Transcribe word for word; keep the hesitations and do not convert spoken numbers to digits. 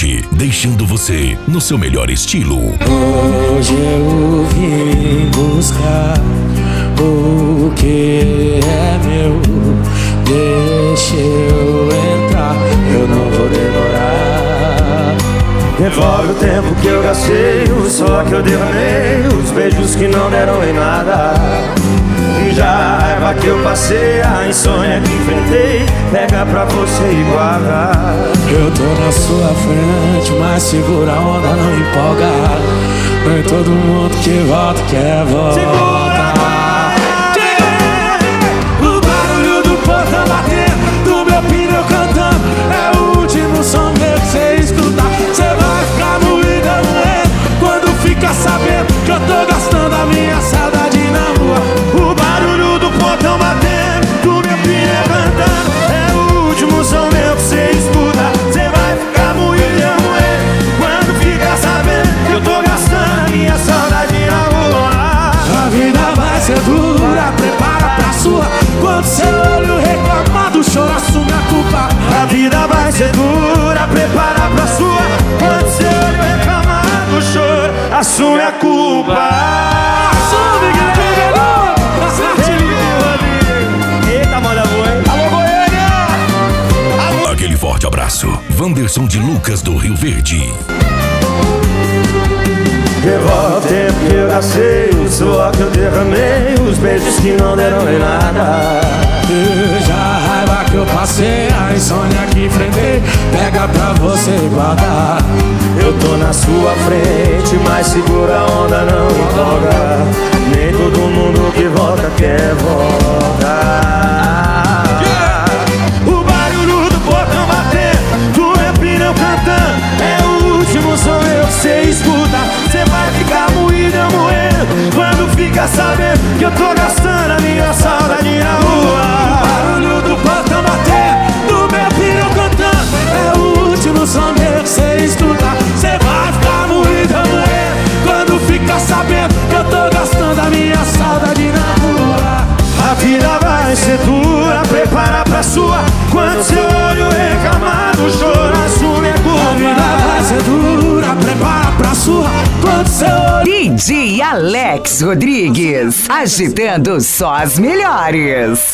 Forte, deixando você no seu melhor estilo. Hoje eu vim buscar o que é meu. Deixa eu entrar, eu não vou demorar. Devolve o tempo que eu gastei, o suor que eu derramei, os beijos que não deram em nada. Já a raiva que eu passei, a insônia que enfrentei, pega pra você e guarda. Eu tô na sua frente, mas segura a onda, não empolga. Nem todo mundo que volta quer volta. Segura! O barulho do portão batendo, do meu pneu cantando, é o último som meu que cê escutar. Cê vai ficar moído, moendo, quando fica sabendo que eu tô gastando a minha saudade na rua. O barulho do portão batendo, do meu pneu cantando, é o último som meu que cê escuta. Cê vai ficar moído, moendo, quando fica sabendo que eu tô gastando a minha saudade na rua. A vida vai ser dura, prepara pra sua, quando seu olho reclamado chora, assume a culpa. A vida vai ser dura, prepara pra sua, quando seu olho reclamado chora, assume a culpa. Assume, Guilherme! Eita, manda boa, hein? Alô, Goiânia! Aquele forte abraço. Wanderson de Lucas do Rio Verde. Devolve o tempo que eu gastei, o suor que eu derramei, os beijos que não deram em nada. Veja a raiva que eu passei, a insônia que enfrentei, pega pra você guardar. Eu tô na sua frente, mas segura a onda, não empolga. Nem todo mundo que volta quer voltar. O barulho do portão batendo, do meu pneu cantando, é o último som meu que cê escuta. Cê vai ficar moído, eu moendo, quando fica sabendo que eu tô gastando a minha saudade na rua. O barulho do portão batendo, do meu pneu cantando, é o último som meu que cê escuta. Cê vai ficar moído, eu moendo, quando fica sabendo que eu tô gastando a minha saudade na rua. A vida vai ser dura, prepara pra sua, quando seu olho reclamado chora, assume a culpa. A vida vai ser dura, prepara pra sua, quando seu olho... D J Alex Rodrigues, agitando só as melhores.